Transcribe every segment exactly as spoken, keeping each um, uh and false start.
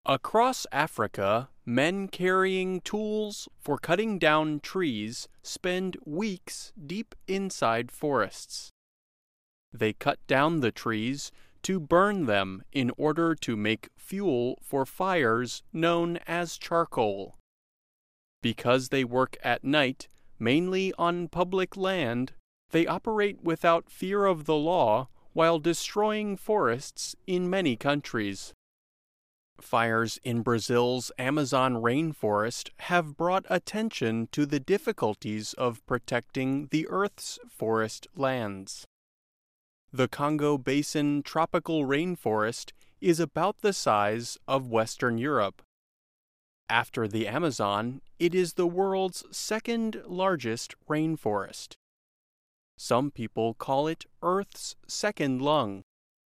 Across Africa, men carrying tools for cutting down trees spend weeks deep inside forests. They cut down the trees to burn them in order to make fuel for fires known as charcoal. Because they work at night, mainly on public land, they operate without fear of the law while destroying forests in many countries. Fires in Brazil's Amazon rainforest have brought attention to the difficulties of protecting the Earth's forest lands. The Congo Basin tropical rainforest is about the size of Western Europe. After the Amazon, it is the world's second largest rainforest. Some people call it Earth's second lung.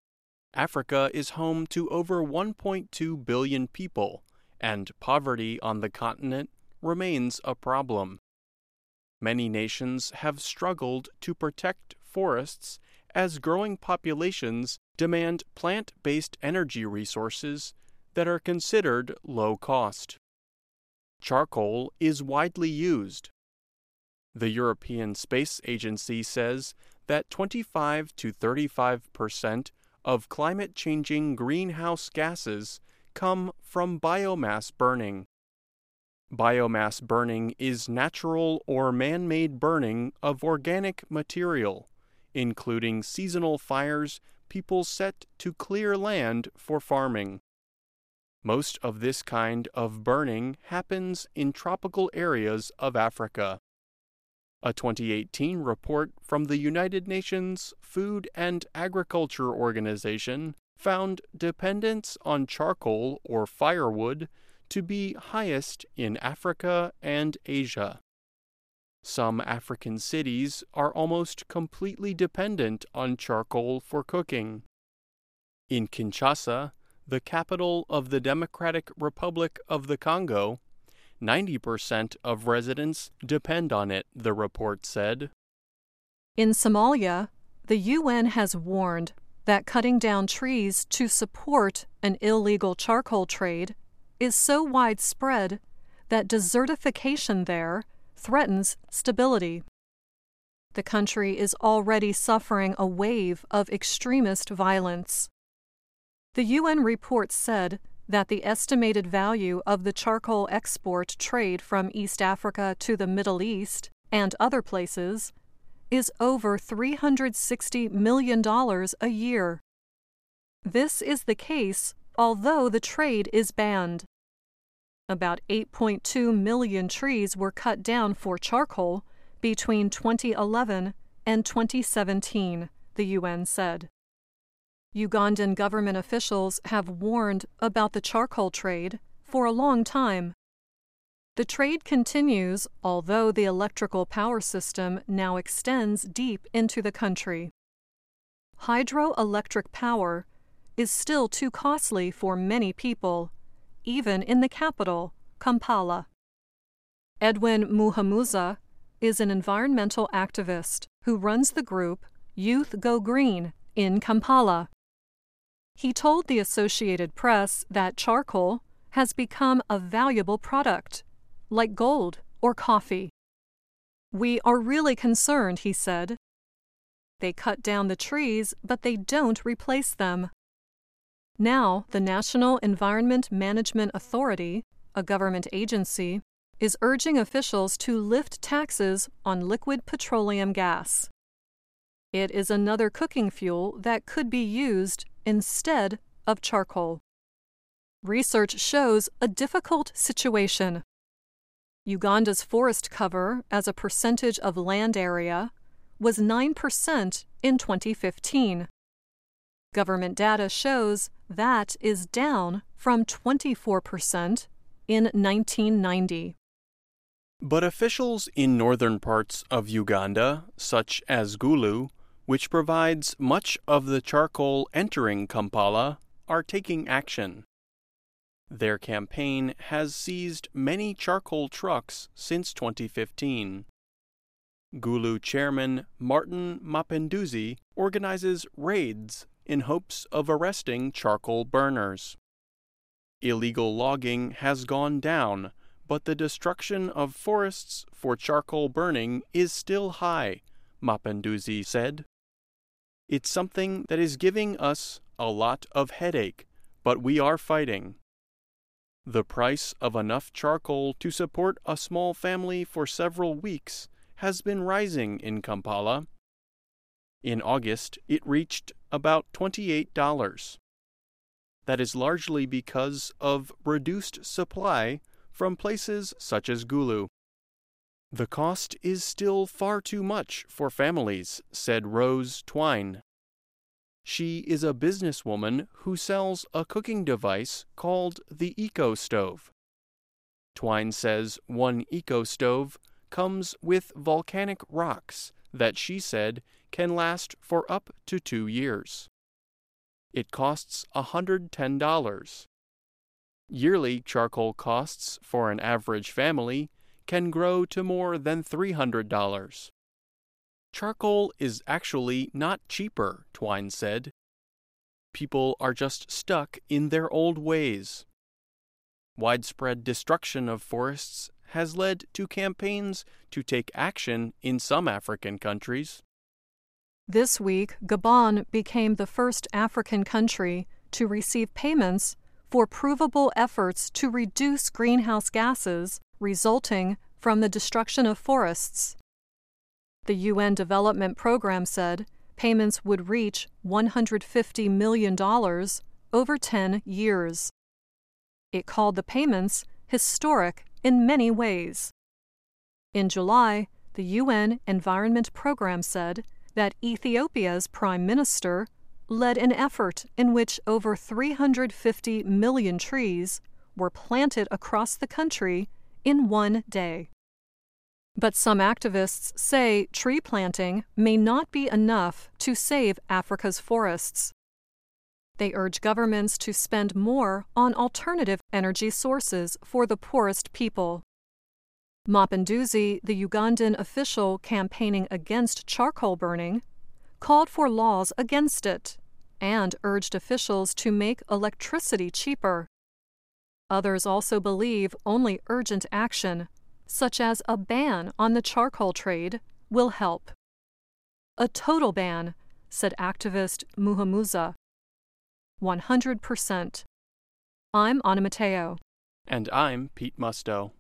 Africa is home to over one point two billion people, and poverty on the continent remains a problem. Many nations have struggled to protect forests as growing populations demand plant-based energy resources that are considered low cost. Charcoal is widely used. The European Space Agency says that twenty-five to thirty-five percent of climate-changing greenhouse gases come from biomass burning. Biomass burning is natural or man-made burning of organic material, including seasonal fires people set to clear land for farming. Most of this kind of burning happens in tropical areas of Africa. A twenty eighteen report from the United Nations Food and Agriculture Organization found dependence on charcoal or firewood to be highest in Africa and Asia. Some African cities are almost completely dependent on charcoal for cooking. In Kinshasa, the capital of the Democratic Republic of the Congo, ninety percent of residents depend on it, the report said. In Somalia, the U N has warned that cutting down trees to support an illegal charcoal trade is so widespread that desertification there threatens stability. The country is already suffering a wave of extremist violence. The U N report said that the estimated value of the charcoal export trade from East Africa to the Middle East and other places is over three hundred sixty million dollars a year. This is the case although the trade is banned. About eight point two million trees were cut down for charcoal between twenty eleven and twenty seventeen, the U N said. Ugandan government officials have warned about the charcoal trade for a long time. The trade continues, although the electrical power system now extends deep into the country. Hydroelectric power is still too costly for many people, even in the capital, Kampala. Edwin Muhamuza is an environmental activist who runs the group Youth Go Green in Kampala. He told the Associated Press that charcoal has become a valuable product, like gold or coffee. We are really concerned, he said. They cut down the trees, but they don't replace them. Now, the National Environment Management Authority, a government agency, is urging officials to lift taxes on liquid petroleum gas. It is another cooking fuel that could be used instead of charcoal. Research shows a difficult situation. Uganda's forest cover as a percentage of land area was nine percent in twenty fifteen. Government data shows that is down from twenty-four percent in nineteen ninety. But officials in northern parts of Uganda, such as Gulu, which provides much of the charcoal entering Kampala, are taking action. Their campaign has seized many charcoal trucks since twenty fifteen. Gulu chairman Martin Mapinduzi organizes raids in hopes of arresting charcoal burners. Illegal logging has gone down, but the destruction of forests for charcoal burning is still high, Mapinduzi said. It's something that is giving us a lot of headache, but we are fighting. The price of enough charcoal to support a small family for several weeks has been rising in Kampala. In August, it reached about twenty-eight dollars. That is largely because of reduced supply from places such as Gulu. The cost is still far too much for families, said Rose Twine. She is a businesswoman who sells a cooking device called the Eco Stove. Twine says one Eco Stove comes with volcanic rocks that she said can last for up to two years. It costs one hundred ten dollars. Yearly charcoal costs for an average family can grow to more than three hundred dollars. Charcoal is actually not cheaper, Twine said. People are just stuck in their old ways. Widespread destruction of forests has led to campaigns to take action in some African countries. This week, Gabon became the first African country to receive payments for provable efforts to reduce greenhouse gases resulting from the destruction of forests. The U N Development Program said payments would reach one hundred fifty million dollars over ten years. It called the payments historic in many ways. In July, the U N Environment Program said that Ethiopia's prime minister led an effort in which over three hundred fifty million trees were planted across the country in one day. But some activists say tree planting may not be enough to save Africa's forests. They urge governments to spend more on alternative energy sources for the poorest people. Mapinduzi, the Ugandan official campaigning against charcoal burning, called for laws against it and urged officials to make electricity cheaper. Others also believe only urgent action, such as a ban on the charcoal trade, will help. A total ban, said activist Muhamuza. one hundred percent. I'm Anna Mateo. And I'm Pete Musto.